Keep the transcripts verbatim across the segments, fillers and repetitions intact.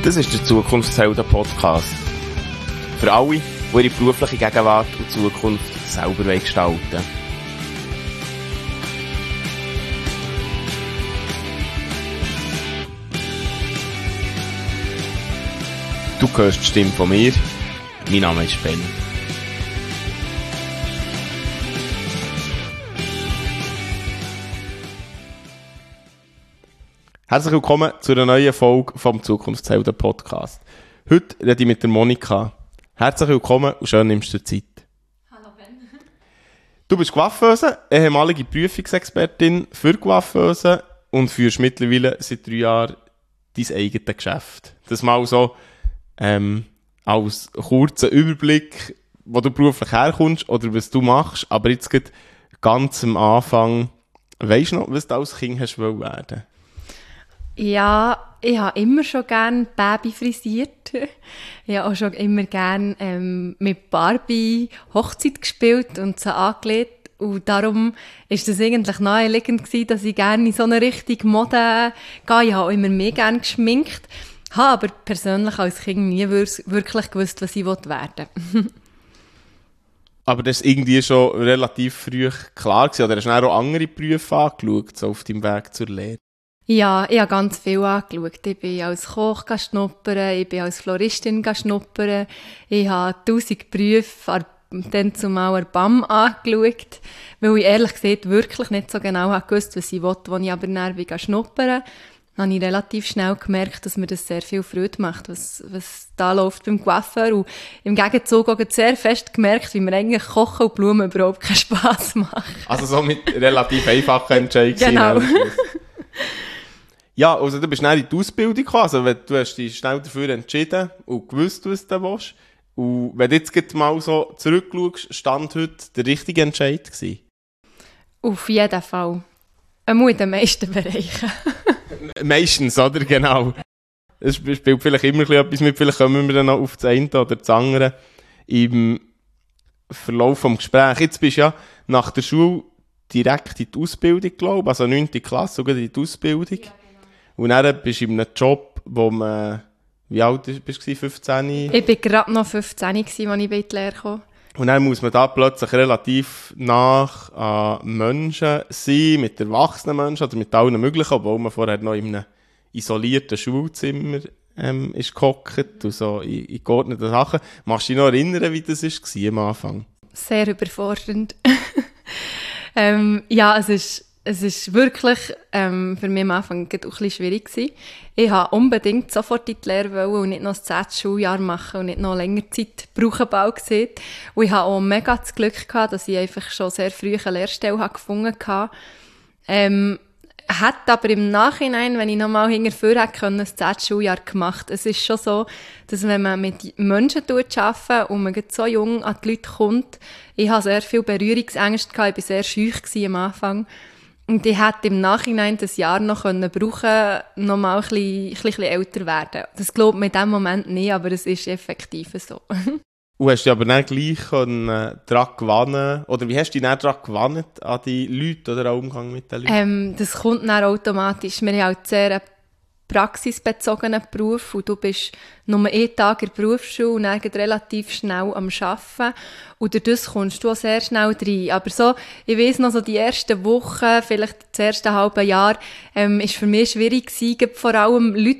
Das ist der Zukunftshelden-Podcast. Für alle, die ihre berufliche Gegenwart und Zukunft selber gestalten wollen. Du hörst die Stimme von mir. Mein Name ist Ben. Herzlich willkommen zu einer neuen Folge vom Zukunftshelden Podcast. Heute rede ich mit der Monika. Herzlich willkommen und schön nimmst du dir Zeit. Hallo Ben. Du bist Coiffeuse, ehemalige Prüfungsexpertin für Coiffeuse und führst mittlerweile seit drei Jahren dein eigenes Geschäft. Das mal so ähm, als kurzer Überblick, wo du beruflich herkommst oder was du machst. Aber jetzt gerade ganz am Anfang, weisst du noch, was du als Kind hast werden wollen? Ja, ich habe immer schon gerne Baby frisiert. Ich habe auch schon immer gerne ähm, mit Barbie Hochzeit gespielt und so angelegt. Und darum war das eigentlich naheliegend gewesen, dass ich gerne in so eine Richtung Mode gehe. Ich habe auch immer mehr gerne geschminkt. Habe aber persönlich als Kind nie wirklich gewusst, was ich werden will. Aber das ist irgendwie schon relativ früh klar gewesen. Oder hast du auch andere Berufe angeschaut, so auf deinem Weg zur Lehre? Ja, ich habe ganz viel angeschaut. Ich bin als Koch schnuppern, ich bin als Floristin schnuppern, ich habe tausend Berufe dann zumal an B A M angeschaut, weil ich ehrlich gesagt wirklich nicht so genau gewusst, was ich wollte. Als ich aber dann schnuppern bin, habe ich relativ schnell gemerkt, dass mir das sehr viel Freude macht, was, was da läuft beim Coiffeur. Und im Gegenzug auch sehr fest gemerkt, wie mir eigentlich Kochen und Blumen überhaupt keinen Spass machen. Also so mit relativ einfachen Entscheidungen. Genau. Ja, also du bist schnell in die Ausbildung gekommen, also du hast dich schnell dafür entschieden und gewusst, was du willst. Und wenn du jetzt mal so zurückschaust, stand heute der richtige Entscheid gewesen? Auf jeden Fall. Einmal in den meisten Bereichen. Meistens, oder? Genau. Es spielt vielleicht immer etwas mit, vielleicht kommen wir dann noch auf das eine oder das andere im Verlauf des Gesprächs. Jetzt bist du ja nach der Schule direkt in die Ausbildung, glaube ich, also neunte Klasse, sogar in die Ausbildung. Ja. Und dann bist du in einem Job, wo man, wie alt bist du, fünfzehn? Ich war gerade noch fünfzehn, als ich in die Lehre kam. Und dann muss man da plötzlich relativ nach an Menschen sein, mit erwachsenen Menschen oder mit allen möglichen, obwohl man vorher noch in einem isolierten Schulzimmer ähm, ist gehockt und so in, in geordneten Sachen. Magst du dich noch erinnern, wie das war am Anfang? Sehr überfordernd. ähm, ja, es ist Es war wirklich ähm, für mich am Anfang auch ein bisschen schwierig gewesen. Ich wollte unbedingt sofort in die Lehre wollen und nicht noch das zehnte Schuljahr machen und nicht noch länger Zeit brauchen, bald gesehen. Und ich hatte auch mega das Glück gehabt, dass ich einfach schon sehr früh eine Lehrstelle gefunden habe. Ähm, hätte aber im Nachhinein, wenn ich noch mal hinterher hätte können, das zehnte Schuljahr gemacht. Es ist schon so, dass wenn man mit Menschen arbeitet und man so jung an die Leute kommt, ich hatte sehr viel Berührungsängste gehabt, ich war sehr scheu am Anfang. Und ich hätte im Nachhinein das Jahr noch können brauchen, noch mal ein bisschen, ein bisschen älter werden. Das glaubt man in diesem Moment nicht, aber es ist effektiv so. Und hast du aber dann gleich daran gewonnen, oder wie hast du dich dann daran gewonnen, an die Leute oder am Umgang mit den Leuten? Ähm, das kommt dann automatisch. Wir haben halt sehr einen praxisbezogenen Beruf und du bist nur einen Tag in der Berufsschule und dann relativ schnell am Arbeiten. Und durch das kommst du auch sehr schnell rein. Aber so, ich weiss noch, so die ersten Wochen, vielleicht das erste halbe Jahr, ähm, ist für mich schwierig gewesen, vor allem Leute,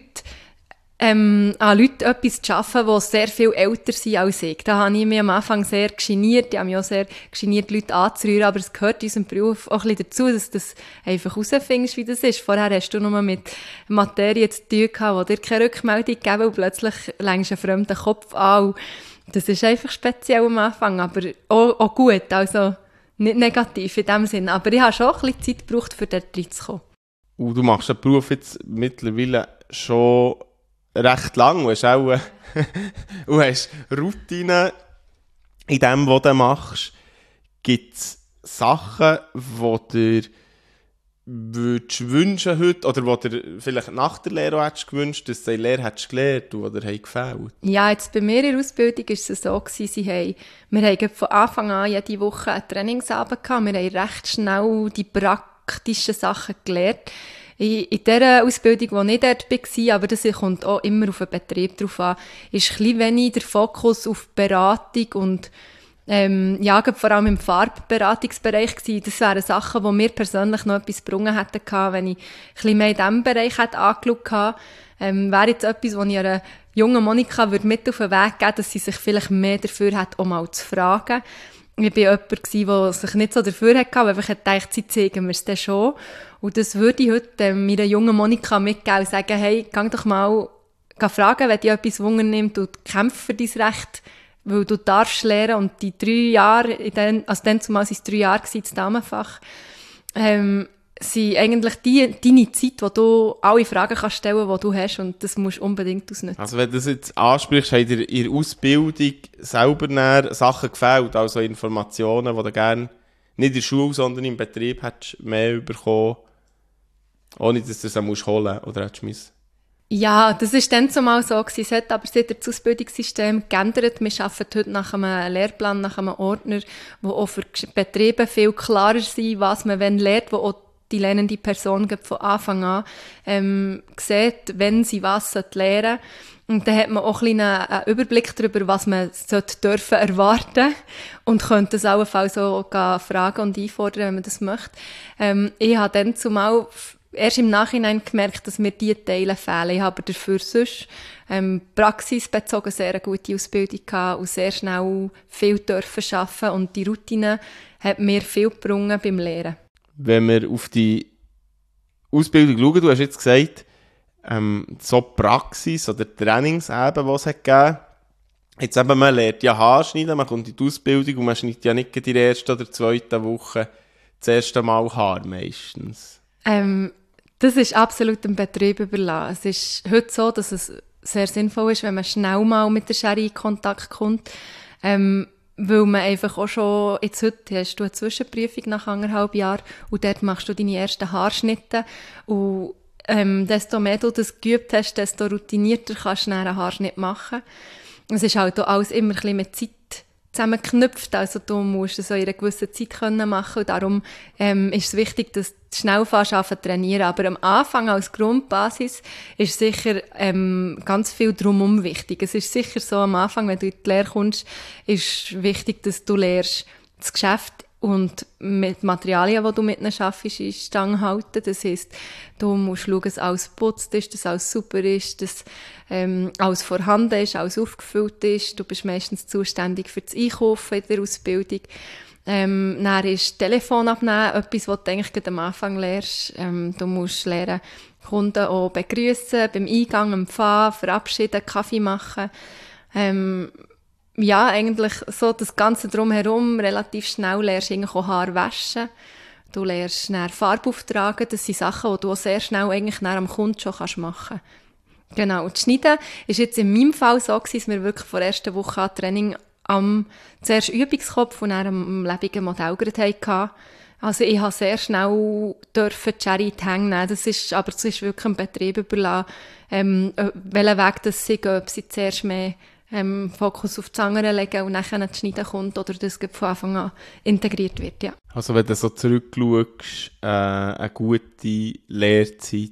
ähm, an Leute etwas zu arbeiten, die sehr viel älter sind als ich. Da habe ich mich am Anfang sehr geniert. Ich habe mich auch sehr geniert, Leute anzurühren, aber es gehört in unserem Beruf auch ein bisschen dazu, dass du das einfach herausfindest, wie das ist. Vorher hast du nur mit Materie zu tun gehabt, die dir keine Rückmeldung geben und plötzlich längst einen fremden Kopf an. Das ist einfach speziell am Anfang, aber auch, auch gut, also nicht negativ in dem Sinn. Aber ich habe schon ein bisschen Zeit gebraucht, um dort reinzukommen. Und du machst den Beruf jetzt mittlerweile schon recht lang und hast auch äh, und hast Routine in dem, was du machst. Gibt es Sachen, die dir würdest wünschen heute, oder wo dir vielleicht nach der Lehre hättest gewünscht, dass du die Lehre hättest gelernt oder dir gefällt? Ja, jetzt bei mir in der Ausbildung war es so, gewesen, sie haben, wir haben von Anfang an jede Woche einen Trainingsabend gehabt. Wir haben recht schnell die praktischen Sachen gelernt. In, in dieser Ausbildung, die ich dort war, aber das kommt auch immer auf den Betrieb drauf an, ist ein bisschen wenig der Fokus auf Beratung und ähm, ja, vor allem im Farbberatungsbereich gewesen. Das wären Sachen, die mir persönlich noch etwas gebrungen hätten, wenn ich ein bisschen mehr in diesem Bereich hätte angeschaut hätte. Ähm, wäre jetzt etwas, was ich einer jungen Monika würde mit auf den Weg geben, dass sie sich vielleicht mehr dafür hat, um mal zu fragen. Ich war jemand, der sich nicht so dafür hatte, aber ich dachte, sie zeigen mir es dann schon. Und das würde ich heute ähm, meiner jungen Monika mitgeben und sagen, hey, geh doch mal geh fragen, wenn dich etwas Wunder nimmt und kämpf für dein Recht, weil du darfst lernen. Und die drei Jahre, in den, also dann zumal waren es drei Jahre das Damenfach, ähm, sind eigentlich die, deine Zeit, wo du alle Fragen kannst stellen, die du hast, und das musst du unbedingt ausnutzen. Also wenn du das jetzt ansprichst, hat dir in der Ausbildung selber näher Sachen gefällt, also Informationen, die du gerne nicht in der Schule, sondern im Betrieb hättest mehr bekommen, ohne dass du es dann musst holen oder hättest müssen? Ja, das war dann zumal so gewesen. Es hat aber seit das Ausbildungssystem geändert. Wir arbeiten heute nach einem Lehrplan, nach einem Ordner, wo auch für Betriebe viel klarer sind, was man wenn lernt, wo auch die lernende Person von Anfang an ähm, sieht, wenn sie was lernen sollte. Und dann hat man auch ein einen, einen Überblick darüber, was man sollte dürfen erwarten und könnte es allenfalls so fragen und einfordern, wenn man das möchte. Ähm, ich habe dann zumal erst im Nachhinein gemerkt, dass mir diese Teile fehlen. Ich habe dafür sonst ähm, praxisbezogen sehr eine gute Ausbildung gehabt und sehr schnell viel dürfen arbeiten, und die Routine hat mir viel gebrungen beim Lehren. Wenn wir auf die Ausbildung schauen, du hast jetzt gesagt, ähm, so Praxis oder Trainingseben, die es hat gegeben. Jetzt eben, man lernt ja Haarschneiden, man kommt in die Ausbildung und man schneidet ja nicht in der ersten oder zweiten Woche das erste Mal Haar meistens. Ähm, das ist absolut dem Betrieb überlassen. Es ist heute so, dass es sehr sinnvoll ist, wenn man schnell mal mit der Schere in Kontakt kommt, ähm, weil man einfach auch schon, jetzt heute hast du eine Zwischenprüfung nach anderthalb Jahren und dort machst du deine ersten Haarschnitte, und ähm, desto mehr du das geübt hast, desto routinierter kannst du einen Haarschnitt machen. Es ist halt auch alles immer ein bisschen mit Zeit zusammengeknüpft, also du musst es in einer gewissen Zeit können machen, und darum ähm, ist es wichtig, dass du schnell anfangen trainieren. Aber am Anfang als Grundbasis ist sicher ähm, ganz viel drumherum wichtig. Es ist sicher so, am Anfang, wenn du in die Lehre kommst, ist wichtig, dass du lernst, das Geschäft und mit Materialien, die du mit ihnen arbeitest, in Stange halten. Das heisst, du musst schauen, dass alles geputzt ist, dass alles super ist, dass ähm, alles vorhanden ist, alles aufgefüllt ist. Du bist meistens zuständig für das Einkaufen in der Ausbildung. Ähm, dann ist Telefon abnehmen etwas, was du eigentlich am Anfang lernst. Ähm, du musst lernen, Kunden auch begrüßen, beim Eingang empfangen, verabschieden, Kaffee machen. Ähm, Ja, eigentlich so das Ganze drumherum relativ schnell lernst du auch Haar waschen. Du lernst dann Farbe auftragen. Das sind Sachen, die du auch sehr schnell eigentlich am Kunden schon machen kannst. Genau. Und das Schneiden ist jetzt in meinem Fall so gewesen, dass wir wirklich vor der ersten Woche an Training am zuerst Übungskopf und dann am lebenden Modellgerät hatten. Also ich habe sehr schnell dürfen die Schere in die Hände nehmen. Das ist, aber es ist wirklich im Betrieb überlassen, ähm, welchen Weg das sie gehen, ob sie zuerst mehr Ähm, Fokus auf die Zange legen und nachher das Schneiden kommt oder das von Anfang an integriert wird, ja. Also wenn du so zurückschaust, äh, eine gute Lehrzeit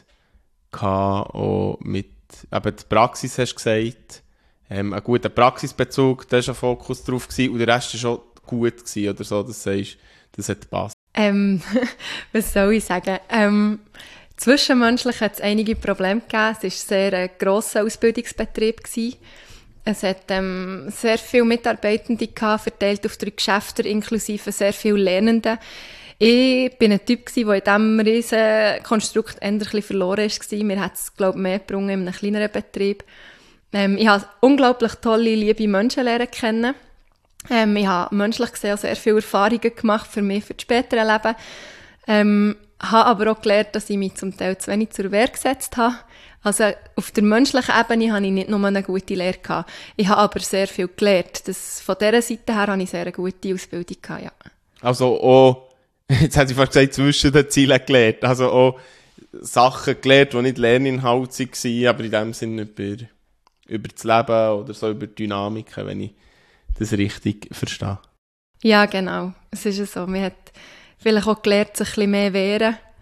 gehabt, auch mit, eben die Praxis hast du gesagt, ähm, einen guten Praxisbezug, da war ein Fokus drauf gewesen, und der Rest war schon gut gewesen, oder so, dass du sagst, das hat gepasst. Ähm, was soll ich sagen? Ähm, zwischenmenschlich hat es einige Probleme gegeben, es war sehr ein grosser Ausbildungsbetrieb gewesen. Es hat ähm, sehr viele Mitarbeitende gehabt, verteilt auf drei Geschäfte, inklusive sehr viele Lernende. Ich war ein Typ, der in diesem riesen Konstrukt eher ein bisschen verloren war. Mir hat es, glaube ich, mehr gebrungen in einem kleineren Betrieb. Ähm, ich habe unglaublich tolle, liebe Menschen lernen kennen. Ähm, ich habe menschlich gesehen sehr viele Erfahrungen gemacht für mich, für das spätere Leben. Ähm, habe aber auch gelernt, dass ich mich zum Teil zu wenig zur Wehr gesetzt habe. Also auf der menschlichen Ebene hatte ich nicht nur eine gute Lehre gehabt. Ich habe aber sehr viel gelernt. Das, von dieser Seite her hatte ich sehr eine gute Ausbildung gehabt, ja. Also auch, jetzt hätte ich fast gesagt, zwischen den Zielen gelernt. Also auch Sachen gelernt, die nicht Lerninhalt waren, aber in dem Sinne über, über das Leben oder so, über Dynamiken, wenn ich das richtig verstehe. Ja, genau. Es ist so. Man hat vielleicht auch gelernt, sich ein bisschen mehr wehren,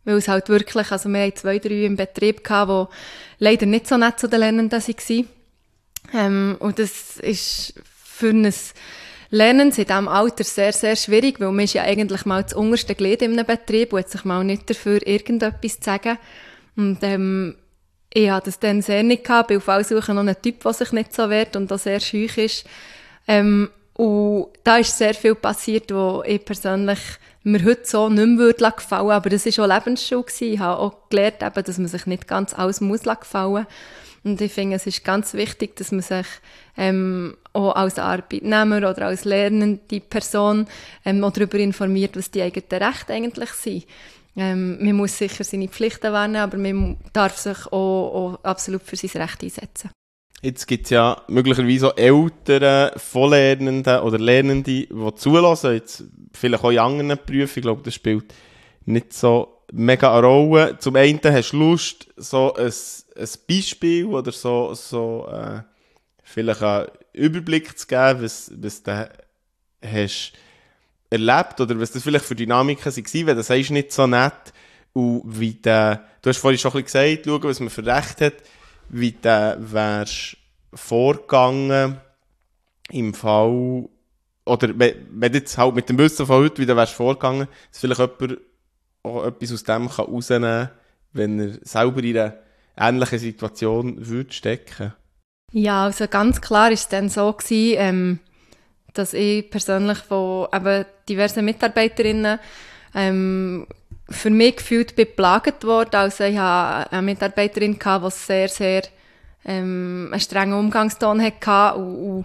weil es halt wirklich, also wir hatten zwei, drei im Betrieb gehabt, die leider nicht so nett zu den Lernenden waren. Ähm, und das ist für ein Lernen in diesem Alter sehr, sehr schwierig, weil man ist ja eigentlich mal das unterste Glied in einem Betrieb und hat sich mal nicht dafür irgendetwas zu sagen. Und ähm, ich hatte das dann sehr nicht gehabt, bin auf Allsuche noch ein Typ, der sich nicht so wehrt und auch sehr schüch ist. Ähm, und da ist sehr viel passiert, wo ich persönlich mir heute so nicht mehr würde gefallen, aber das war auch Lebensschule gewesen. Ich habe auch gelernt, eben, dass man sich nicht ganz alles muss gefallen. Und ich finde, es ist ganz wichtig, dass man sich ähm, auch als Arbeitnehmer oder als lernende Person ähm, auch darüber informiert, was die eigenen Rechte eigentlich sind. Ähm, man muss sicher seine Pflichten wahrnehmen, aber man darf sich auch, auch absolut für sein Recht einsetzen. Jetzt gibt es ja möglicherweise auch Eltern von Lernenden oder Lernende, die zulassen, jetzt vielleicht auch in anderen Berufen. Ich glaube, das spielt nicht so mega eine Rolle. Zum einen hast du Lust, so ein, ein Beispiel oder so, so äh, vielleicht einen Überblick zu geben, was, was du hast erlebt oder was das vielleicht für Dynamiken waren, wenn du sagst, nicht so nett und wie der, du hast vorhin schon ein bisschen gesagt, schauen, was man für Recht hat, wie du wärst vorgegangen im Fall, oder wenn, wenn du jetzt halt mit dem Wissen von heute, wie du wärst vorgegangen, dass vielleicht jemand auch etwas aus dem kann rausnehmen kann, wenn er selber in einer ähnlichen Situation würde stecken. Ja, also ganz klar war es dann so gewesen, ähm, dass ich persönlich von eben diversen Mitarbeiterinnen ähm, für mich gefühlt bin geplagt worden. Also ich hatte eine Mitarbeiterin, die sehr, sehr ähm, einen strengen Umgangston hatte und, und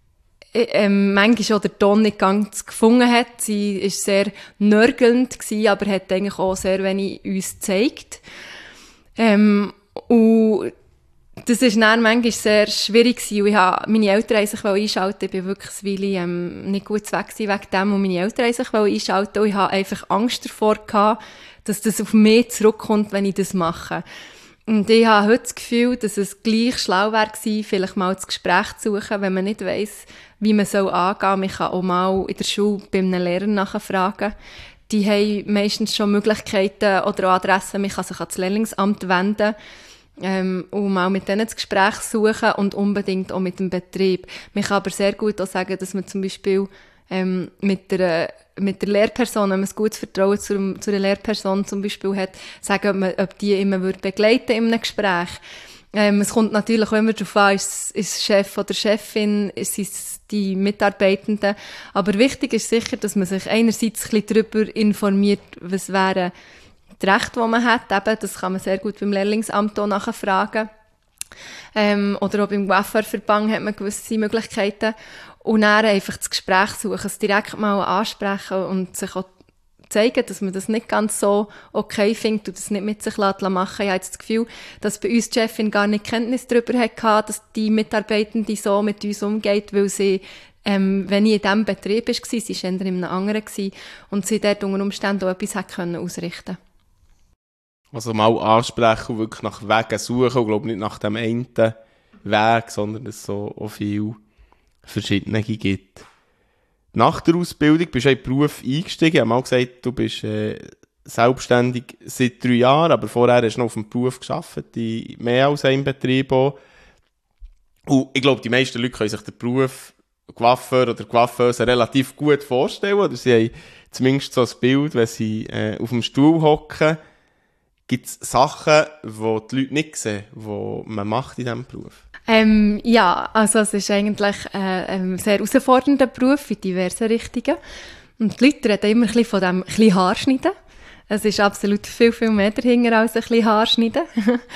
ähm, manchmal auch den Ton nicht ganz gefunden hat. Sie war sehr nörgelnd gewesen, aber hat eigentlich auch sehr wenig uns gezeigt. Ähm, und das war dann manchmal sehr schwierig gewesen. Ich habe, meine Eltern wollten sich einschalten. Ich war wirklich eine Weile ähm, nicht gut weg wegen dem. Und meine Eltern wollten sich einschalten. Und ich hatte einfach Angst davor gehabt, dass das auf mich zurückkommt, wenn ich das mache. Und ich habe heute das Gefühl, dass es gleich schlau wäre gewesen, vielleicht mal das Gespräch zu suchen, wenn man nicht weiss, wie man soll angehen soll. Man kann auch mal in der Schule bei einem Lehrer nachfragen. Die haben meistens schon Möglichkeiten oder auch Adressen. Man kann sich an das Lehrlingsamt wenden. Ähm, und mal mit denen das Gespräch suchen und unbedingt auch mit dem Betrieb. Man kann aber sehr gut auch sagen, dass man zum Beispiel ähm, mit, der, mit der Lehrperson, wenn man ein gutes Vertrauen zu, zu der Lehrperson zum Beispiel hat, sagen, ob, man, ob die immer würde begleiten in einem Gespräch. Ähm, es kommt natürlich auch immer darauf an, ist es Chef oder Chefin, ist es die Mitarbeitenden. Aber wichtig ist sicher, dass man sich einerseits ein bisschen darüber informiert, was wäre das Recht, das man hat. Eben, das kann man sehr gut beim Lehrlingsamt auch nachfragen. Ähm, oder auch beim Coiffeurverband hat man gewisse Möglichkeiten. Und dann einfach das Gespräch suchen, es direkt mal ansprechen und sich auch zeigen, dass man das nicht ganz so okay findet und das nicht mit sich machen lässt. Ich habe jetzt das Gefühl, dass bei uns die Chefin gar nicht Kenntnis darüber hatte, dass die Mitarbeitende so mit uns umgeht, weil sie, ähm, wenn ich in diesem Betrieb war, sie war eher in einem anderen, und sie dort unter Umständen auch etwas hätte können ausrichten. Also mal ansprechen und wirklich nach Wegen suchen und glaube nicht nach dem einen Weg, sondern dass es so auch viele verschiedene gibt. Nach der Ausbildung bist du in den Beruf eingestiegen. Ich habe mal gesagt, du bist äh, selbstständig seit drei Jahren, aber vorher hast du noch auf dem Beruf gearbeitet, in mehr als einem Betrieb auch. Und ich glaube, die meisten Leute können sich den Beruf Coiffeur oder Coiffeuse relativ gut vorstellen. Oder sie haben zumindest so ein Bild, wenn sie äh, auf dem Stuhl hocken. Gibt es Sachen, die die Leute nicht sehen, die man macht in diesem Beruf? Ähm, ja, also es ist eigentlich äh, ein sehr herausfordernder Beruf in diversen Richtungen. Und die Leute reden immer ein bisschen von dem ein bisschen Haarschneiden. Es ist absolut viel, viel mehr dahinter als ein bisschen Haarschneiden.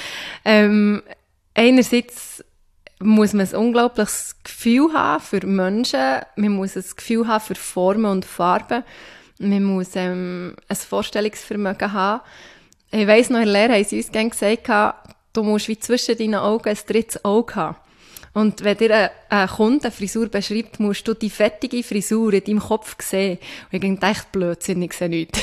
ähm, einerseits muss man ein unglaubliches Gefühl haben für Menschen. Man muss ein Gefühl haben für Formen und Farben. Man muss ähm, ein Vorstellungsvermögen haben. Ich weiss noch, in der Lehre haben sie uns gerne gesagt, du musst wie zwischen deinen Augen ein drittes Auge haben. Und wenn dir ein, ein Kunde eine Frisur beschreibt, musst du die fertige Frisur in deinem Kopf sehen. Und ich dachte, echt Blödsinn, ich sehe nichts.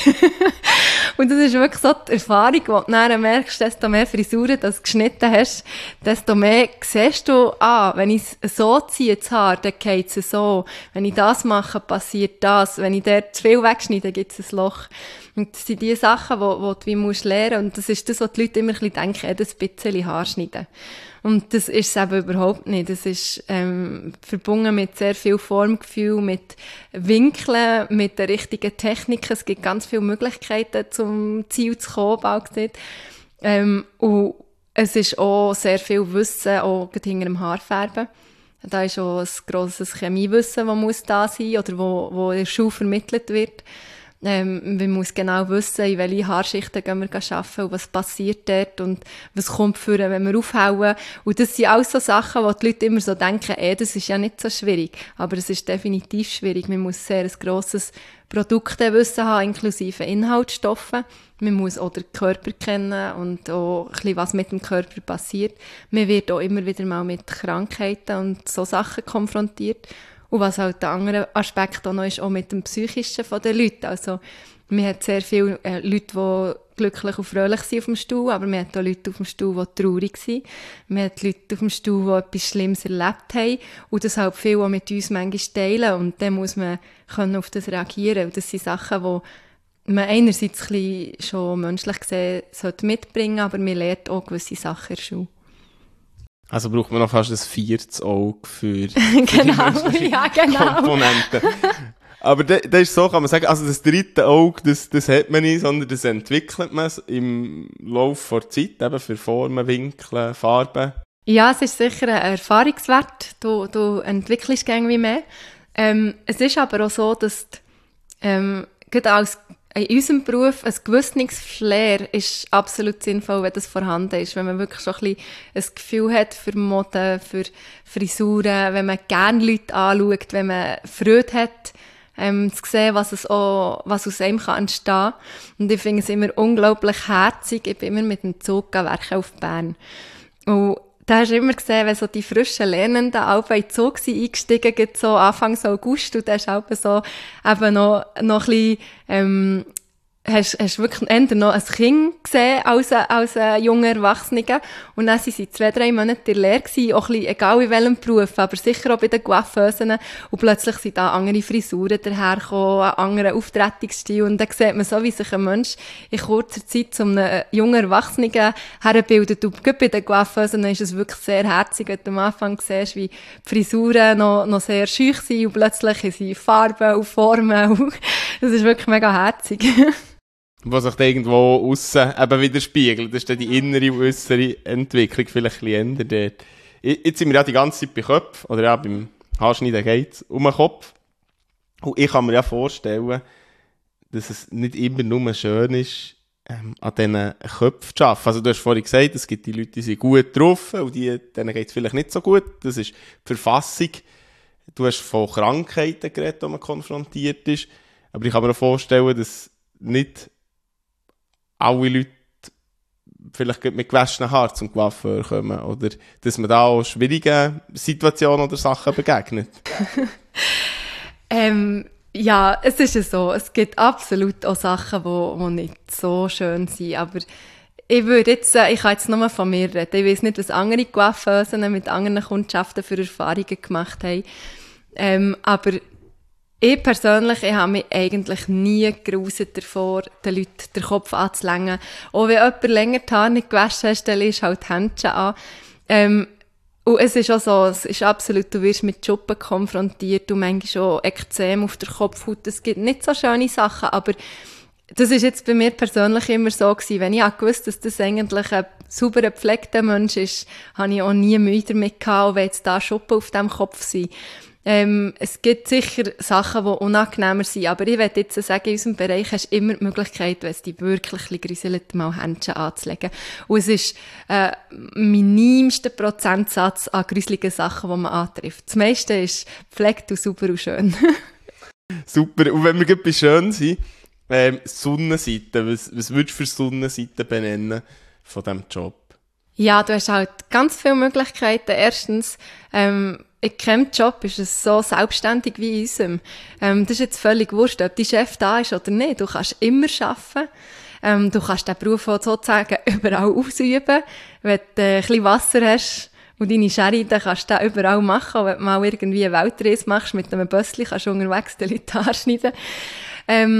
Und das ist wirklich so die Erfahrung, wo du dann merkst, desto mehr Frisuren du geschnitten hast, desto mehr siehst du, ah, wenn ich es so ziehe, das Haar, dann geht es so. Wenn ich das mache, passiert das. Wenn ich dort zu viel wegschneide, gibt es ein Loch. Und das sind die Sachen, die, die du wie musst lernen. Und das ist das, was die Leute immer ein bisschen denken, eh, das bisschen Haar schneiden. Und das ist es eben überhaupt nicht. Das ist ähm, verbunden mit sehr viel Formgefühl, mit Winkeln, mit der richtigen Technik. Es gibt ganz viele Möglichkeiten, zum Ziel zu kommen, bald gesagt. Ähm, und es ist auch sehr viel Wissen, auch hinter dem Haarfärben. Da ist auch ein grosses Chemiewissen, das muss da sein oder wo, wo in der Schule vermittelt wird. Ähm, man muss genau wissen, in welche Haarschichten gehen wir arbeiten und was passiert dort und was kommt für, wenn wir aufhauen. Und das sind alles so Sachen, wo die Leute immer so denken, eh, das ist ja nicht so schwierig. Aber es ist definitiv schwierig. Man muss sehr ein grosses Produktewissen haben, inklusive Inhaltsstoffe. Man muss auch den Körper kennen und auch ein bisschen, was mit dem Körper passiert. Man wird auch immer wieder mal mit Krankheiten und so Sachen konfrontiert. Und was halt der andere Aspekt auch noch ist, auch mit dem Psychischen der Leute. Also, man hat sehr viele äh, Leute, die glücklich und fröhlich sind auf dem Stuhl, aber man hat auch Leute auf dem Stuhl, die traurig sind. Man hat Leute auf dem Stuhl, die etwas Schlimmes erlebt haben und das halt viel auch mit uns manchmal teilen. Und dann muss man können auf das reagieren. Und das sind Sachen, die man einerseits ein bisschen schon menschlich gesehen sollte mitbringen, aber man lernt auch gewisse Sachen in der Schule. Also braucht man noch fast ein viertes Auge für, genau, für die ja, genau. Komponenten. Aber das da ist so, kann man sagen, also das dritte Auge, das, das hat man nicht, sondern das entwickelt man im Laufe der Zeit, eben für Formen, Winkel, Farben. Ja, es ist sicher ein Erfahrungswert. Du, du entwickelst irgendwie mehr. Ähm, es ist aber auch so, dass die, ähm, gerade als in unserem Beruf ein gewisses Flair ist absolut sinnvoll, wenn das vorhanden ist. Wenn man wirklich schon ein bisschen ein Gefühl hat für Mode, für Frisuren, wenn man gerne Leute anschaut, wenn man Freude hat, ähm, zu sehen, was, es auch, was aus einem kann entstehen kann. Und ich finde es immer unglaublich herzig. Ich bin immer mit dem Zug werken auf Bern. Und da hast du immer gesehen, wenn so die frischen Lernenden auch in den Zug sind, eingestiegen sind, so Anfang August, und da hast du auch so eben noch, noch ein bisschen, ähm, hast, hast wirklich eher noch ein Kind gesehen als ein, als ein junger Erwachsener. Und dann waren sie zwei, drei Monate in der Lehre gewesen, auch ein bisschen, egal in welchem Beruf, aber sicher auch bei den Coiffeusen. Und plötzlich sind da andere Frisuren dahergekommen, ein anderer Auftretungsstil. Und dann sieht man so, wie sich ein Mensch in kurzer Zeit zu einem jungen Erwachsenen herbildet. Und gerade bei den Coiffeusen ist es wirklich sehr herzig, wenn du am Anfang siehst, wie die Frisuren noch, noch sehr schüch sind und plötzlich sind sie Farben und Formen. Das ist wirklich mega herzig. Was sich dann irgendwo aussen eben widerspiegelt. Das ist dann die innere und äußere Entwicklung vielleicht ein bisschen ändert. Jetzt sind wir ja die ganze Zeit bei Köpfen, oder ja, beim Haarschneiden geht es um den Kopf. Und ich kann mir ja vorstellen, dass es nicht immer nur schön ist, ähm, an diesen Köpfen zu arbeiten. Also du hast vorhin gesagt, es gibt die Leute, die sind gut drauf und die, denen geht es vielleicht nicht so gut. Das ist die Verfassung. Du hast von Krankheiten geredet, die man konfrontiert ist. Aber ich kann mir auch vorstellen, dass nicht alle Leute vielleicht mit gewaschenen Haaren zum Coiffeur kommen oder dass man da auch schwierigen Situationen oder Sachen begegnet? ähm, ja, es ist ja so. Es gibt absolut auch Sachen, die, die nicht so schön sind, aber ich würde jetzt, ich kann jetzt nur von mir reden. Ich weiss nicht, was andere Coiffeusen mit anderen Kundschaften für Erfahrungen gemacht haben, ähm, aber ich persönlich, ich habe mich eigentlich nie gruselt davor, den Leuten den Kopf anzulängen. Auch wenn jemand länger die Haare nicht gewaschen hat, dann legst du halt die Händchen an. Ähm, und es ist auch so, es ist absolut, du wirst mit Schuppen konfrontiert und manchmal auch Ekzem auf der Kopfhaut. Es gibt nicht so schöne Sachen, aber das ist jetzt bei mir persönlich immer so gewesen. Wenn ich auch gewusst, dass das eigentlich ein sauber gepflegter Mensch ist, habe ich auch nie Mühe damit gehabt, wenn jetzt da Schuppen auf dem Kopf sind. Ähm, es gibt sicher Sachen, die unangenehmer sind, aber ich würde jetzt sagen, in unserem Bereich hast du immer die Möglichkeit, wenn es dich wirklich grüselt, mal Händchen anzulegen. Und es ist äh, minimster Prozentsatz an gruseligen Sachen, die man antrifft. Das meiste ist gepflegt und sauber und schön. Super. Und wenn wir gerade bei schön sind, ähm, Sonnenseiten, was, was würdest du für Sonnenseiten benennen von diesem Job? Ja, du hast halt ganz viele Möglichkeiten. Erstens, ähm, in keinem Job ist es so selbstständig wie in unserem. Ähm, das ist jetzt völlig wurscht, ob dein Chef da ist oder nicht. Du kannst immer arbeiten. Ähm, du kannst den Beruf sozusagen überall ausüben. Wenn du äh, ein bisschen Wasser hast und deine Schere, dann kannst du das überall machen. Und wenn du mal irgendwie eine Weltreise machst mit einem Bössli, kannst du unterwegs die Leute Haare schneiden. Ähm,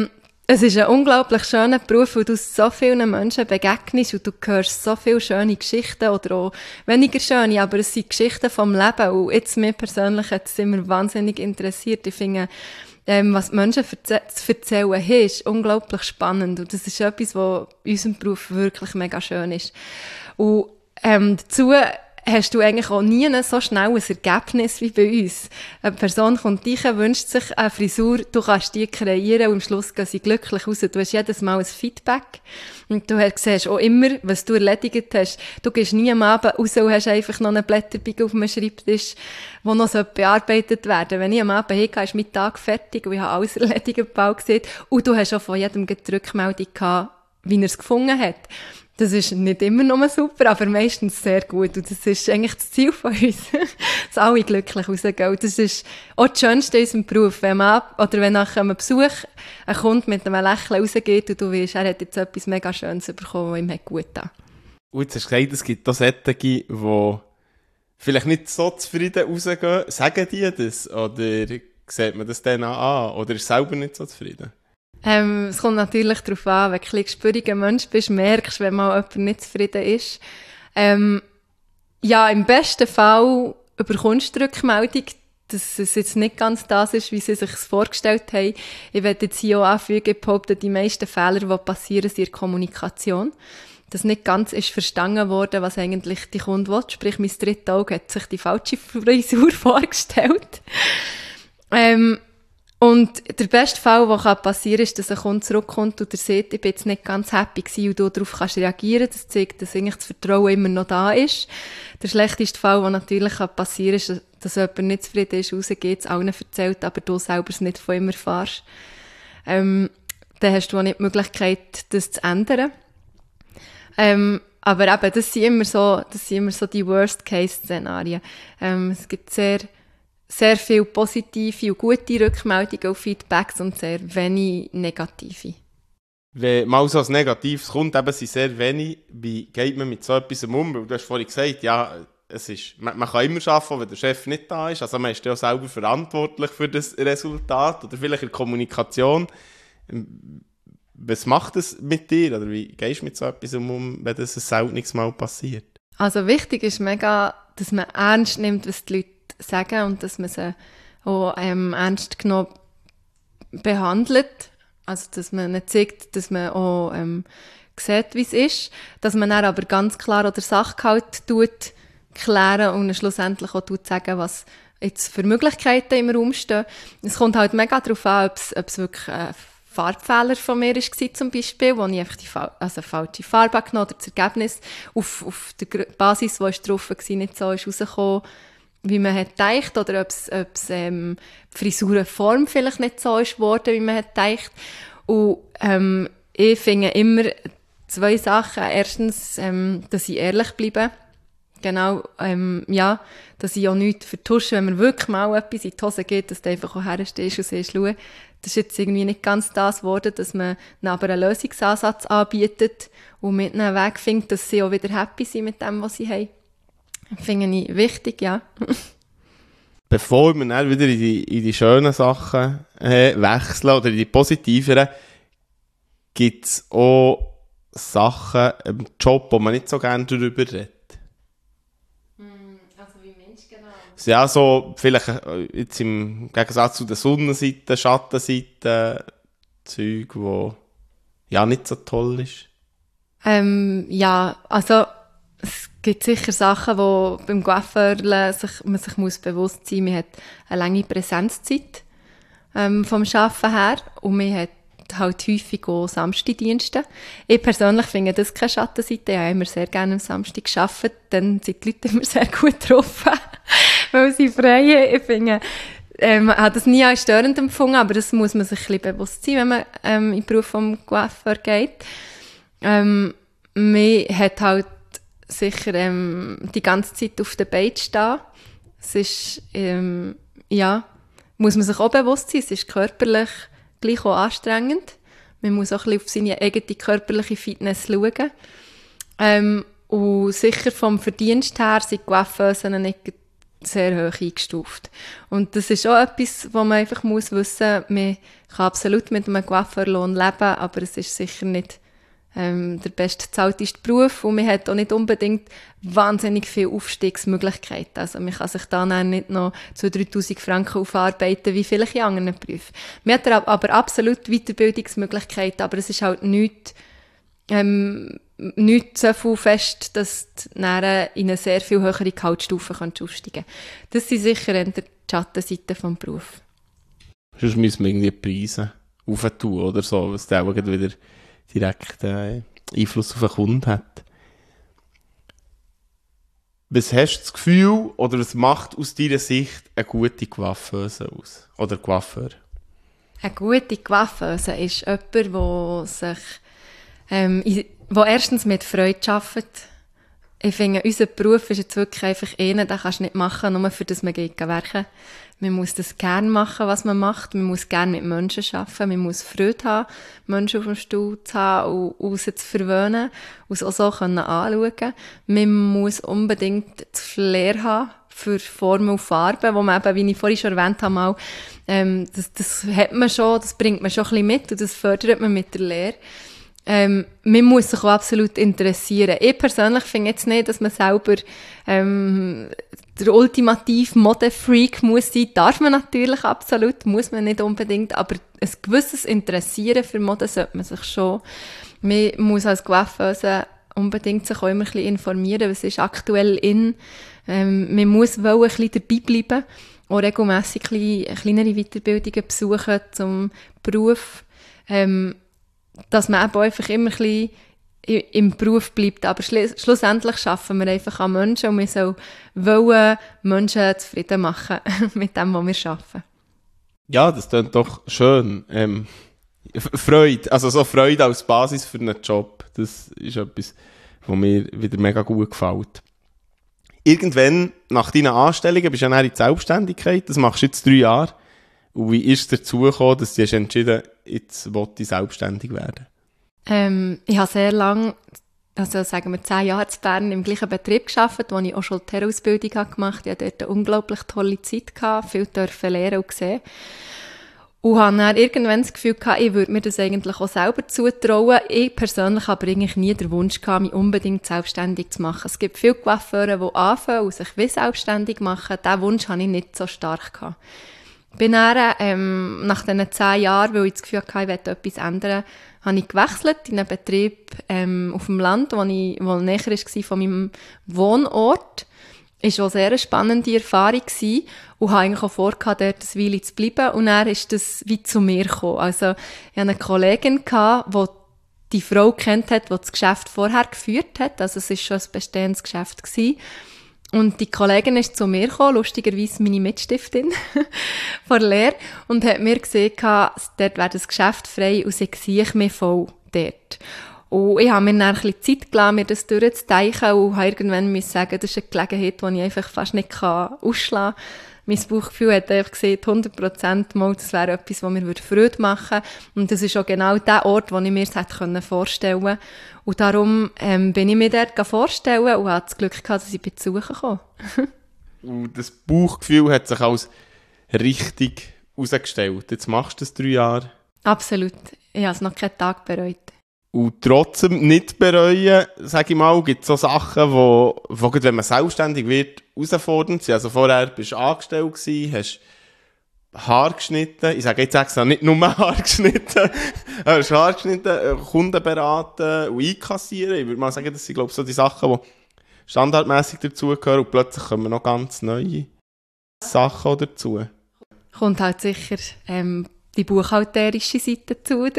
Es ist ein unglaublich schöner Beruf, weil du so vielen Menschen begegnest und du hörst so viele schöne Geschichten oder auch weniger schöne, aber es sind Geschichten vom Leben und jetzt mir persönlich hat es immer wahnsinnig interessiert. Ich finde, ähm, was die Menschen verze- zu erzählen haben, ist unglaublich spannend und das ist etwas, was in unserem Beruf wirklich mega schön ist. Und ähm, dazu hast du eigentlich auch nie so schnell ein Ergebnis wie bei uns. Eine Person kommt rein, wünscht sich eine Frisur, du kannst die kreieren und am Schluss gehen sie glücklich raus. Du hast jedes Mal ein Feedback und du siehst auch immer, was du erledigt hast. Du gehst nie am Abend raus und hast einfach noch eine Blätterbügel auf dem Schreibtisch, die noch bearbeitet werden soll. Wenn ich am Abend hingehe, ist mein Tag fertig und ich habe alles erledigt bald gesehen und du hast auch von jedem die Rückmeldung gehabt, wie er es gefunden hat. Das ist nicht immer nur super, aber meistens sehr gut. Und das ist eigentlich das Ziel von uns, dass alle glücklich rausgehen. Und das ist auch das Schönste in unserem Beruf. Wenn man ab, oder wenn nach einem Besuch ein Kunde mit einem Lächeln rausgeht und du weißt, er hat jetzt etwas mega Schönes bekommen, was ihm hat gut getan. Und jetzt hast du gesagt, es gibt auch solche, die vielleicht nicht so zufrieden rausgehen. Sagen die das? Oder sieht man das dann an? Oder ist selber nicht so zufrieden? Ähm, es kommt natürlich darauf an, wenn du ein bisschen gespüriger Mensch bist, merkst, wenn mal jemand nicht zufrieden ist. Ähm, ja, im besten Fall überkommst du die Rückmeldung, dass es jetzt nicht ganz das ist, wie sie sich vorgestellt haben. Ich werde jetzt hier auch anfügen, behaupten, die meisten Fehler, die passieren, sind in der Kommunikation. Dass nicht ganz ist verstanden worden, was eigentlich die Kunde will. Sprich, mein drittes Auge hat sich die falsche Frisur vorgestellt. Ähm, Und der beste Fall, der passieren kann, ist, dass ein Kunde zurückkommt und er sagt, ich bin jetzt nicht ganz happy gewesen und du darauf kannst reagieren. Das zeigt, dass eigentlich das Vertrauen immer noch da ist. Der schlechteste Fall, der natürlich passieren kann, ist, dass jemand nicht zufrieden ist, rausgeht, es allen erzählt, aber du selber es nicht von ihm erfährst. Ähm, dann hast du auch nicht die Möglichkeit, das zu ändern. Ähm, aber eben, das sind immer so, das sind immer so die Worst-Case-Szenarien. Ähm, es gibt sehr sehr viele positive und gute Rückmeldungen und Feedbacks und sehr wenig negative. Wenn mal so etwas Negatives kommt, eben sind sehr wenig, wie geht man mit so etwas um? Weil du hast vorhin gesagt, ja, es ist, man, man kann immer arbeiten, wenn der Chef nicht da ist. Also man ist ja auch selber verantwortlich für das Resultat oder vielleicht in der Kommunikation. Was macht das mit dir? Oder wie gehst du mit so etwas um, wenn das ein seltenes Mal passiert? Also wichtig ist mega, dass man ernst nimmt, was die Leute sagen und dass man sie auch ähm, ernst genommen behandelt. Also, dass man nicht sagt, dass man auch ähm, sieht, wie es ist. Dass man dann aber ganz klar oder Sachgehalt tut, klären und dann schlussendlich auch tut sagen, was jetzt für Möglichkeiten im Raum stehen. Es kommt halt mega darauf an, ob es, ob es wirklich ein Farbfehler von mir war, zum Beispiel, wo ich einfach die Fa- also falsche Farbe genommen habe oder das Ergebnis auf, auf der Basis, die drauf war, nicht so ist rausgekommen, wie man hat gedacht, oder ob es, ob es ähm, die Frisurenform vielleicht nicht so ist geworden, wie man hat gedacht. Und ähm, ich finde immer zwei Sachen. Erstens, ähm, dass ich ehrlich bleibe. Genau, ähm, ja, dass ich auch nichts vertusche, wenn mir wirklich mal etwas in die Hose geht, dass du einfach auch herstehst und siehst, schau, das ist jetzt irgendwie nicht ganz das geworden, dass man ihnen aber einen Lösungsansatz anbietet und mit einem Weg findet, dass sie auch wieder happy sind mit dem, was sie haben. Finde ich wichtig, ja. Bevor wir dann wieder in die, in die schönen Sachen äh, wechseln oder in die positiveren, gibt es auch Sachen im Job, wo man nicht so gerne darüber redet. Also wie Mensch genau? Ja, so vielleicht jetzt im Gegensatz zu der Sonnenseite, Schattenseite, Zeug, wo ja nicht so toll ist. Ähm, ja, also es gibt sicher Sachen, wo beim Coiffeur sich, man sich muss bewusst sein muss, man hat eine lange Präsenzzeit ähm, vom Arbeiten her und man hat halt häufig auch Samstagdienste. Ich persönlich finde das keine Schattenseite. Ich habe immer sehr gerne am Samstag gearbeitet, dann sind die Leute immer sehr gut drauf, weil sie frei haben. Ich finde, ähm, ich habe das nie als störend empfunden, aber das muss man sich ein bisschen bewusst sein, wenn man ähm, in den Beruf vom Coiffeur geht. Ähm, man hat halt sicher ähm, die ganze Zeit auf der Beine stehen. Es ist, ähm, ja, muss man sich auch bewusst sein, es ist körperlich gleich auch anstrengend. Man muss auch ein bisschen auf seine eigene körperliche Fitness schauen. Ähm, und sicher vom Verdienst her sind Coiffeusen nicht sehr hoch eingestuft. Und das ist auch etwas, wo man einfach muss wissen, man kann absolut mit einem Coiffeurlohn leben, aber es ist sicher nicht ähm, der bestbezahlteste Beruf und man hat auch nicht unbedingt wahnsinnig viele Aufstiegsmöglichkeiten. Also man kann sich dann nicht noch zweitausend, dreitausend Franken aufarbeiten, wie vielleicht in anderen Berufen. Man hat aber absolut Weiterbildungsmöglichkeiten, aber es ist halt nichts, ähm, nicht so viel fest, dass du dann in eine sehr viel höhere Gehaltsstufe aufsteigen kannst. Das sind sicher eher die Schattenseiten des Berufs. Sonst müssen wir irgendwie die Preise aufentun oder so, was dann auch wieder direkt äh, Einfluss auf den Kunden hat. Was hast du das Gefühl, oder was macht aus deiner Sicht eine gute Coiffeuse aus? Oder Coiffeur? Eine gute Coiffeuse ist jemand, der sich ähm, wo erstens mit Freude arbeitet. Ich finde, unser Beruf ist jetzt wirklich einfach einer, den kannst du nicht machen, nur für das man geht werken. Man muss das gerne machen, was man macht. Man muss gerne mit Menschen arbeiten. Man muss Freude haben, Menschen auf dem Stuhl zu haben und raus zu verwöhnen und auch so anschauen können. Man muss unbedingt das Flair haben für Formen und Farben, wo man eben, wie ich vorhin schon erwähnt habe, mal, ähm, das, das hat man schon, das bringt man schon ein bisschen mit und das fördert man mit der Lehre. Ähm, man muss sich auch absolut interessieren. Ich persönlich finde jetzt nicht, dass man selber ähm, der ultimative Modefreak muss sein. Darf man natürlich absolut, muss man nicht unbedingt, aber ein gewisses Interessieren für Mode sollte man sich schon. Man muss als Coiffeuse unbedingt sich auch immer ein bisschen informieren, was ist aktuell in. Ähm, man muss wohl ein bisschen dabei bleiben, auch regelmässig ein bisschen kleinere Weiterbildungen besuchen zum Beruf. Ähm, dass man eben einfach immer ein bisschen im Beruf bleibt. Aber schli- schlussendlich arbeiten wir einfach an Menschen und wir sollen wollen Menschen zufrieden machen mit dem, was wir arbeiten. Ja, das klingt doch schön. Ähm, Freude, also so Freude als Basis für einen Job, das ist etwas, was mir wieder mega gut gefällt. Irgendwann, nach deinen Anstellungen, bist du ja dann in die Selbstständigkeit, das machst du jetzt drei Jahre. Und wie ist es dazu gekommen, dass du hast entschieden, jetzt will ich selbstständig werden? Ähm, ich habe sehr lange, also sagen wir zehn Jahre in Bern im gleichen Betrieb gearbeitet, wo ich auch schon die Ausbildung gemacht habe. Ich hatte dort eine unglaublich tolle Zeit gehabt, viel dürfen lernen und sehen. Und habe dann irgendwann das Gefühl gehabt, ich würde mir das eigentlich auch selber zutrauen. Ich persönlich habe aber eigentlich nie den Wunsch gehabt, mich unbedingt selbstständig zu machen. Es gibt viele Coiffeure, die anfangen und sich wie selbstständig machen. Diesen Wunsch hatte ich nicht so stark gehabt. Ich bin dann, ähm, nach diesen zehn Jahren, weil ich das Gefühl hatte, ich möchte etwas ändern, habe ich gewechselt in einen Betrieb ähm, auf dem Land, wo ich wo näher war von meinem Wohnort. Es war auch sehr eine spannende Erfahrung gewesen und habe eigentlich auch vor, dort eine Weile zu bleiben. Und dann ist das wie zu mir gekommen. Also ich hatte eine Kollegin, die die Frau kennt hat, die das Geschäft vorher geführt hat. Also es war schon ein bestehendes Geschäft gewesen. Und die Kollegin ist zu mir gekommen, lustigerweise meine Mitstiftin von der Lehre, und hat mir gesagt, dort wäre das Geschäft frei und sie sehe ich mich voll dort. Und ich habe mir dann ein bisschen Zeit gelassen, mir das durchzudenken und habe irgendwann müssen sagen, das ist eine Gelegenheit, die ich einfach fast nicht ausschlagen kann. Mein Bauchgefühl hat einfach gesagt, hundert Prozent mal, das wäre etwas, was mir Freude machen würde. Und das ist auch genau der Ort, wo ich mir das hätte vorstellen können. Und darum ähm, bin ich mir dort vorstellen und hatte das Glück gehabt, dass ich besuchen konnte. Und das Bauchgefühl hat sich als richtig herausgestellt. Jetzt machst du das drei Jahre. Absolut. Ich habe es noch keinen Tag bereut. Und trotzdem nicht bereuen, sage ich mal, gibt es so Sachen, wo, wo, wenn man selbstständig wird, herausfordernd sind. Also vorher bist du angestellt gewesen, hast Haar geschnitten. Ich sage jetzt extra nicht nur Haar geschnitten. Du hast Haar geschnitten, Kunden beraten und einkassieren. Ich würde mal sagen, das sind, glaube ich, so die Sachen, die standardmässig dazugehören. Und plötzlich kommen noch ganz neue Sachen dazu. Kommt halt sicher ähm, die buchhalterische Seite dazu, oder?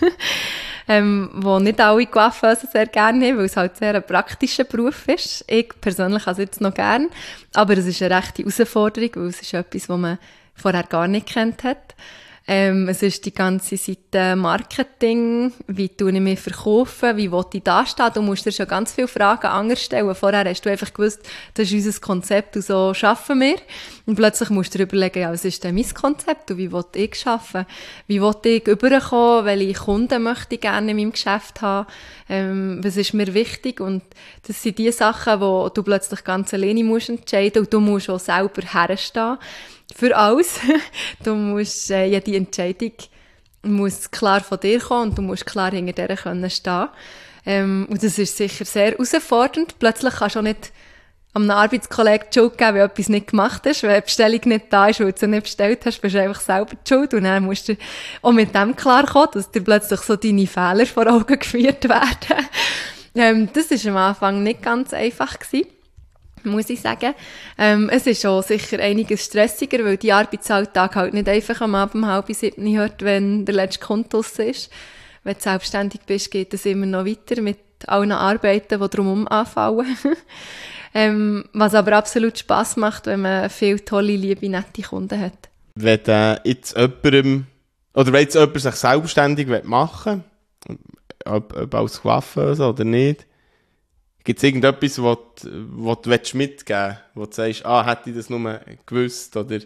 ähm, wo nicht alle Coiffeusen sehr gerne haben, weil es halt sehr ein praktischer Beruf ist. Ich persönlich habe es jetzt noch gerne, aber es ist eine rechte Herausforderung, weil es ist etwas, was man vorher gar nicht kennt hat. Ähm, es ist die ganze Seite Marketing, wie tue ich mich verkaufen, wie will ich da stehen. Du musst dir schon ganz viele Fragen anders stellen. Vorher hast du einfach gewusst, das ist unser Konzept und so arbeiten wir. Und plötzlich musst du dir überlegen, ja, was ist denn mein Konzept und wie will ich arbeiten? Wie will ich rüberkommen? Welche Kunden möchte ich gerne in meinem Geschäft haben? Ähm, was ist mir wichtig? Und das sind die Sachen, wo du plötzlich ganz alleine musst entscheiden und du musst auch selber herstehen. Für alles. Du musst, äh, jede Entscheidung muss klar von dir kommen und du musst klar hinter der können stehen. Ähm, und das ist sicher sehr herausfordernd. Plötzlich kannst du auch nicht einem Arbeitskollegen die Schuld geben, wenn etwas nicht gemacht hast. Wenn die Bestellung nicht da ist, weil du sie nicht bestellt hast, bist du einfach selber die Schuld. Und dann musst du auch mit dem klarkommen, dass dir plötzlich so deine Fehler vor Augen geführt werden. ähm, das war am Anfang nicht ganz einfach gewesen, muss ich sagen. Ähm, es ist auch sicher einiges stressiger, weil die Arbeitsalltag halt nicht einfach am Abend um halb sieben hört, wenn der letzte Kunde draussen ist. Wenn du selbstständig bist, geht es immer noch weiter mit allen Arbeiten, die drumherum anfallen. ähm, was aber absolut Spass macht, wenn man viele tolle, liebe, nette Kunden hat. Wenn äh, jetzt jemandem, oder wenn jetzt jemand sich selbstständig machen will, ob, ob als Coiffeuse oder nicht, gibt es irgendetwas, was du mitgeben willst, wo du sagst, ah, hätte ich das nur gewusst, oder?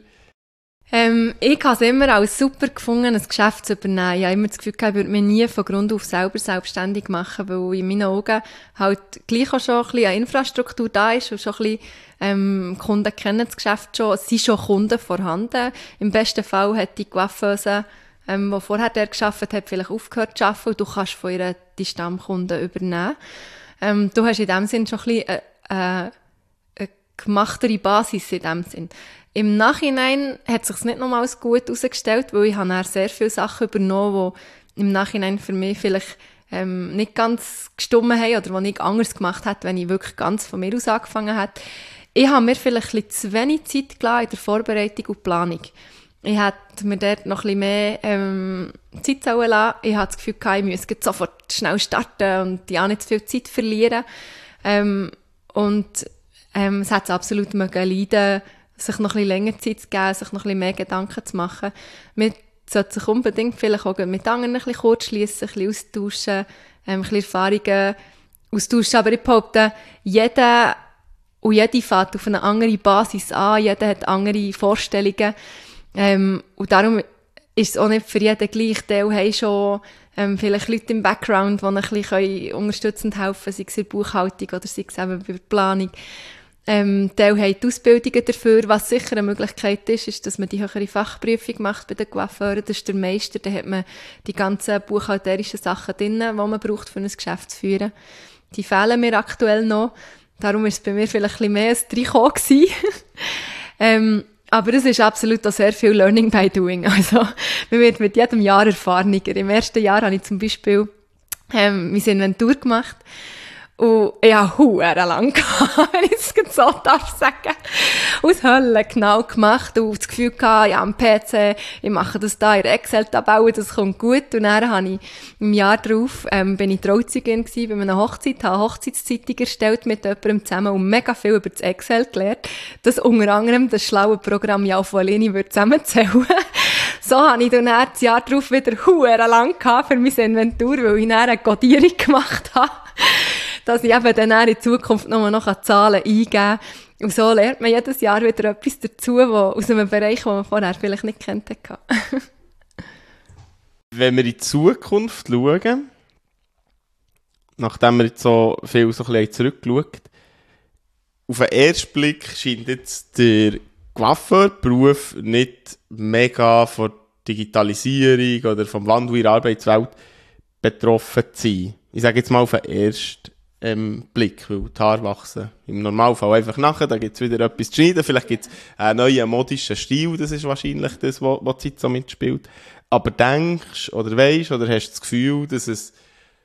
Ähm, ich habe es immer als super gefunden, ein Geschäft zu übernehmen. Ich habe immer das Gefühl, ich würde mich nie von Grund auf selber selbstständig machen, weil in meinen Augen halt gleich auch schon ein bisschen eine Infrastruktur da ist und schon ein bisschen ähm, Kunden kennen das Geschäft schon, es sind schon Kunden vorhanden. Im besten Fall hat die Coiffeuse, ähm, die vorher der gearbeitet hat, vielleicht aufgehört zu arbeiten und du kannst von ihr die Stammkunden übernehmen. Ähm, du hast in dem Sinn schon ein bisschen eine, eine, eine gemachtere Basis in dem Sinn. Im Nachhinein hat es sich nicht nochmals gut herausgestellt, weil ich habe dann sehr viele Sachen übernommen, die im Nachhinein für mich vielleicht ähm, nicht ganz gestimmt haben oder die ich anders gemacht hätte, wenn ich wirklich ganz von mir aus angefangen hätte. Ich habe mir vielleicht ein bisschen zu wenig Zeit gelassen in der Vorbereitung und Planung. Ich hätte mir dort noch ein bisschen mehr ähm, Zeit lassen sollen. Ich hatte das Gefühl, ich müsste sofort schnell starten und ja nicht zu viel Zeit verlieren. Ähm, und ähm, es hat es absolut mögen leiden, sich noch ein bisschen länger Zeit zu geben, sich noch ein bisschen mehr Gedanken zu machen. Man sollte sich unbedingt vielleicht auch mit anderen ein bisschen kurz schliessen, ein bisschen austauschen, ähm, ein bisschen Erfahrungen austauschen. Aber ich behaupte, jeder und jede fährt auf eine andere Basis an, jeder hat andere Vorstellungen. Ähm, und darum ist es auch nicht für jeden gleich. Die haben schon ähm, vielleicht Leute im Background, die ein bisschen unterstützend helfen können, sei es in der Buchhaltung oder sei es eben bei der Planung. Ähm, die haben die Ausbildungen dafür. Was sicher eine Möglichkeit ist, ist, dass man die höhere Fachprüfung macht bei den Coiffeuren. Das ist der Meister, da hat man die ganzen buchhalterischen Sachen drin, die man braucht, für ein Geschäft zu führen. Die fehlen mir aktuell noch. Darum war es bei mir vielleicht ein bisschen mehr als Trikot gewesen. ähm, Aber es ist absolut auch sehr viel Learning by Doing. Also, man wird mit jedem Jahr erfahrener. Im ersten Jahr habe ich zum Beispiel ähm, meine Inventur gemacht. Und ich hatte verdammt lang, wenn ich es so darf sagen, aus Hölle genau gemacht und das Gefühl gehabt, ja, am P C, ich mache das da in der Excel-Tabelle, das kommt gut. Und dann habe ich im Jahr darauf, ähm, bin ich Trauzeugin gewesen bei einer Hochzeit, habe eine Hochzeitszeitung erstellt mit jemandem zusammen und mega viel über das Excel gelernt, das unter anderem das schlaue Programm ja von alleine würde zusammenzählen. So habe ich dann das Jahr darauf wieder verdammt lang gehabt für meine Inventur, weil ich dann eine Codierung gemacht habe, dass ich eben dann in Zukunft nur noch Zahlen eingeben kann. Und so lernt man jedes Jahr wieder etwas dazu, wo, aus einem Bereich, den man vorher vielleicht nicht kennt hatte. Wenn wir in die Zukunft schauen, nachdem wir jetzt so viel so ein bisschen zurückgeschaut, auf den ersten Blick scheint jetzt der Coiffeurberuf nicht mega von Digitalisierung oder vom Wandel in der Arbeitswelt betroffen zu sein. Ich sage jetzt mal auf den ersten ähm, Blick, weil die Haare wachsen im Normalfall einfach nachher, da gibt es wieder etwas zu schneiden, vielleicht gibt es einen neuen modischen Stil, das ist wahrscheinlich das, was die Zeit so mitspielt. Aber denkst oder weisst oder hast du das Gefühl, dass es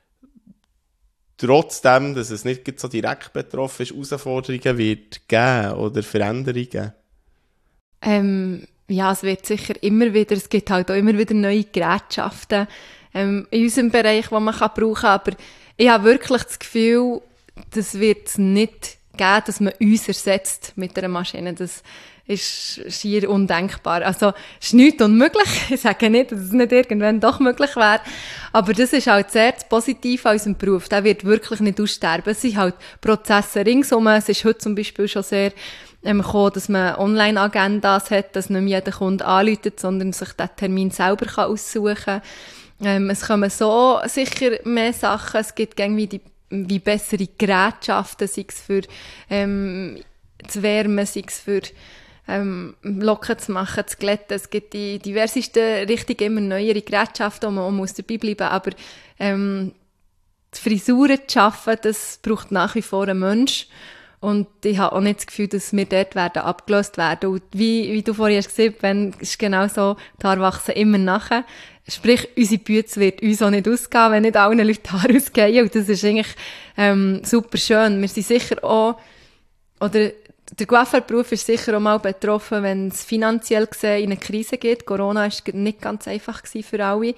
trotzdem, dass es nicht so direkt betroffen ist, Herausforderungen wird geben oder Veränderungen? Ähm, ja, es wird sicher immer wieder, es gibt halt auch immer wieder neue Gerätschaften ähm, in unserem Bereich, die man kann brauchen kann, aber ich habe wirklich das Gefühl, das wird es nicht geben, dass man uns ersetzt mit einer Maschine. Das ist schier undenkbar. Also es ist nichts unmöglich. Ich sage nicht, dass es nicht irgendwann doch möglich wäre. Aber das ist halt sehr positiv an unserem Beruf. Der wird wirklich nicht aussterben. Es sind halt Prozesse ringsum. Es ist heute zum Beispiel schon sehr ähm, gekommen, dass man Online-Agendas hat, dass nicht jeder Kunde anruft, sondern sich den Termin selber kann aussuchen kann. Ähm, es kommen so sicher mehr Sachen. Es gibt irgendwie die wie bessere Gerätschaften, sei es für ähm, zu wärmen, sei es für ähm, locker zu machen, zu glätten. Es gibt die diversesten, richtig immer neuere Gerätschaften, wo man auch muss dabei bleiben muss. Aber ähm, die Frisuren zu schaffen, das braucht nach wie vor ein Mensch. Und ich habe auch nicht das Gefühl, dass wir dort werden abgelöst werden. Und wie, wie du vorhin hast gesagt, wenn, ist genau so, die Haare wachsen immer nachher. Sprich, unsere Bütze wird uns auch nicht ausgehen, wenn nicht allen Leuten die Haare ausgehen. Und das ist eigentlich ähm, super schön. Wir sind sicher auch, oder der Coiffeurberuf ist sicher auch mal betroffen, wenn es finanziell gesehen in eine Krise geht. Corona war nicht ganz einfach für alle.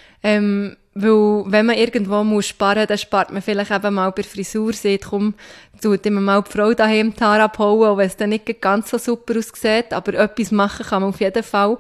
Ähm, weil, wenn man irgendwo muss sparen, dann spart man vielleicht eben mal bei der Frisur, sieht, komm, tut immer mal die Frau daheim die Haare abhauen, auch wenn es dann nicht ganz so super aussieht, aber etwas machen kann man auf jeden Fall.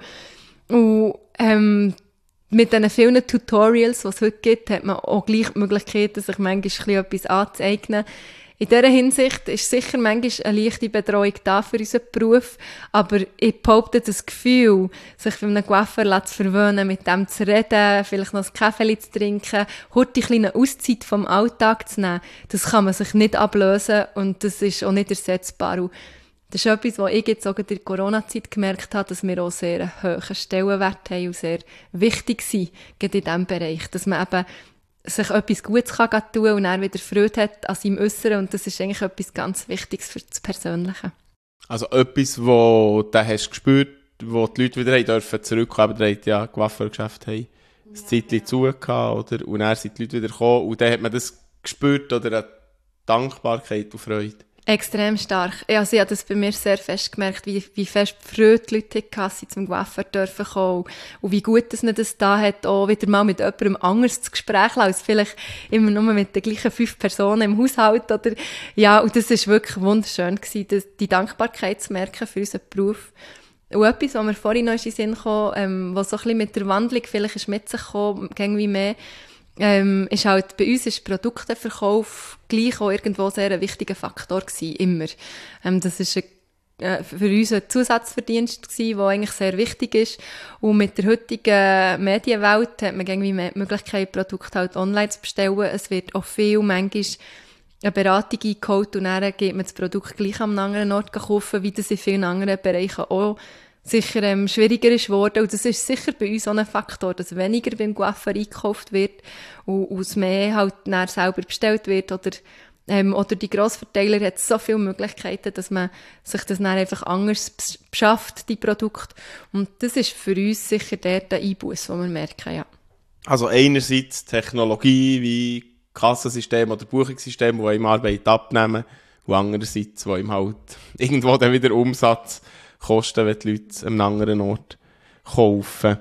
Und, ähm, mit diesen vielen Tutorials, die es heute gibt, hat man auch gleich die Möglichkeit, sich manchmal etwas anzueignen. In dieser Hinsicht ist sicher manchmal eine leichte Betreuung da für unseren Beruf, aber ich behaupte, das Gefühl, sich von einem Coiffeur zu verwöhnen, mit dem zu reden, vielleicht noch ein Kaffee zu trinken, heute eine kleine Auszeit vom Alltag zu nehmen, das kann man sich nicht ablösen und das ist auch nicht ersetzbar. Und das ist etwas, was ich jetzt auch in der Corona-Zeit gemerkt habe, dass wir auch sehr einen hohen Stellenwert haben und sehr wichtig sind, gerade in diesem Bereich, dass man eben sich etwas Gutes kann tun und dann wieder Freude hat an seinem Äußeren und das ist eigentlich etwas ganz Wichtiges für das Persönliche. Also etwas, wo du hast gespürt, wo die Leute wieder dürfen zurückkommen, aber die ja Coiffeurgeschäft haben, ein Zeitchen zugehört, oder? Und dann sind die Leute wieder gekommen und dann hat man das gespürt oder eine Dankbarkeit und Freude. Extrem stark. Also ich habe das bei mir sehr fest gemerkt, wie, wie fest Freude die Leute hatten, sie zum Coiffeur dürfen kommen und wie gut dass man das da hat, auch wieder mal mit jemandem anderes zu Gespräch als vielleicht immer nur mit den gleichen fünf Personen im Haushalt oder ja, und das ist wirklich wunderschön gewesen, das, die Dankbarkeit zu merken für unseren Beruf. Und etwas, was mir vorhin noch in den Sinn kam, ähm, was so ein bisschen mit der Wandlung vielleicht ist mit sich gekommen, irgendwie mehr, Ähm, ist halt, bei uns ist Produkteverkauf gleich auch irgendwo sehr ein wichtiger Faktor gewesen, immer. Ähm, das ist ein, äh, für uns ein Zusatzverdienst gewesen, der eigentlich sehr wichtig ist. Und mit der heutigen Medienwelt hat man irgendwie mehr die Möglichkeit, Produkte halt online zu bestellen. Es wird auch viel, manchmal eine Beratung eingeholt und dann geht man das Produkt gleich an einem anderen Ort kaufen, wie das in vielen anderen Bereichen auch sicher ähm, schwieriger ist geworden. Und das ist sicher bei uns auch ein Faktor, dass weniger beim Coiffeur eingekauft wird und aus mehr halt dann selber bestellt wird. Oder, ähm, oder die Grossverteiler hat so viele Möglichkeiten, dass man sich das dann einfach anders beschafft, die Produkte. Und das ist für uns sicher der Einbuss, den wir merken, ja. Also einerseits Technologie wie Kassensystem oder Buchungssystem, die ihm Arbeit abnehmen, und andererseits, wo ihm halt irgendwo dann wieder Umsatz kosten, wenn die Leute an einem anderen Ort kaufen.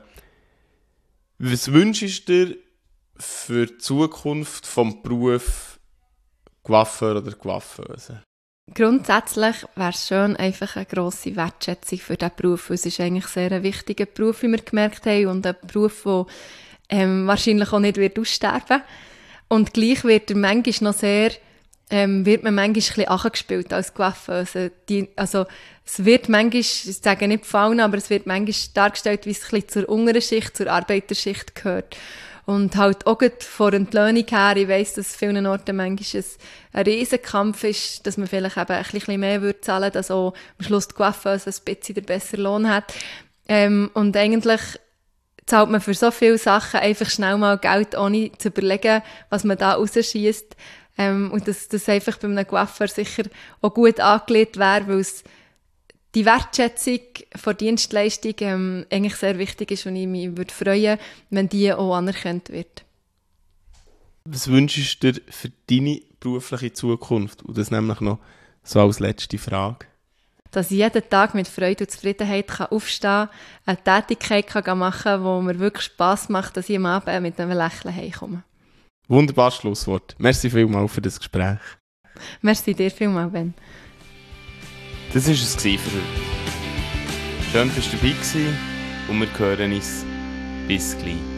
Was wünschst du dir für die Zukunft vom Beruf Coiffeur oder Coiffeuse? Grundsätzlich wäre es schön, einfach eine grosse Wertschätzung für diesen Beruf. Es ist eigentlich sehr ein wichtiger Beruf, wie wir gemerkt haben, und ein Beruf, der ähm, wahrscheinlich auch nicht wird aussterben wird. Und gleich wird er manchmal noch sehr Ähm, wird man manchmal ein bisschen angespielt als Coiffeuse. Die, also, es wird manchmal, ich sage nicht gefallen, aber es wird manchmal dargestellt, wie es ein bisschen zur unteren Schicht, zur Arbeiterschicht gehört. Und halt auch von der Entlöhnung her, ich weiss, dass vielen Orten manchmal ein, ein Riesenkampf ist, dass man vielleicht eben ein bisschen mehr würde zahlen, dass auch am Schluss die Coiffeuse ein bisschen den besseren Lohn hat. Ähm, und eigentlich zahlt man für so viele Sachen einfach schnell mal Geld, ohne zu überlegen, was man da rausschiesst. Ähm, und dass das einfach bei einem Coiffeur sicher auch gut angelegt wäre, weil es die Wertschätzung von Dienstleistung ähm, eigentlich sehr wichtig ist und ich mich würde freuen, wenn die auch anerkannt wird. Was wünschst du dir für deine berufliche Zukunft? Und das nämlich noch so als letzte Frage. Dass ich jeden Tag mit Freude und Zufriedenheit kann aufstehen kann, eine Tätigkeit kann machen kann, die mir wirklich Spass macht, dass ich am Abend mit einem Lächeln heimkomme. Wunderbares Schlusswort. Merci vielmals für das Gespräch. Merci dir vielmals, Ben. Das war es für heute. Schön, dass du dabei warst und wir hören uns bis gleich.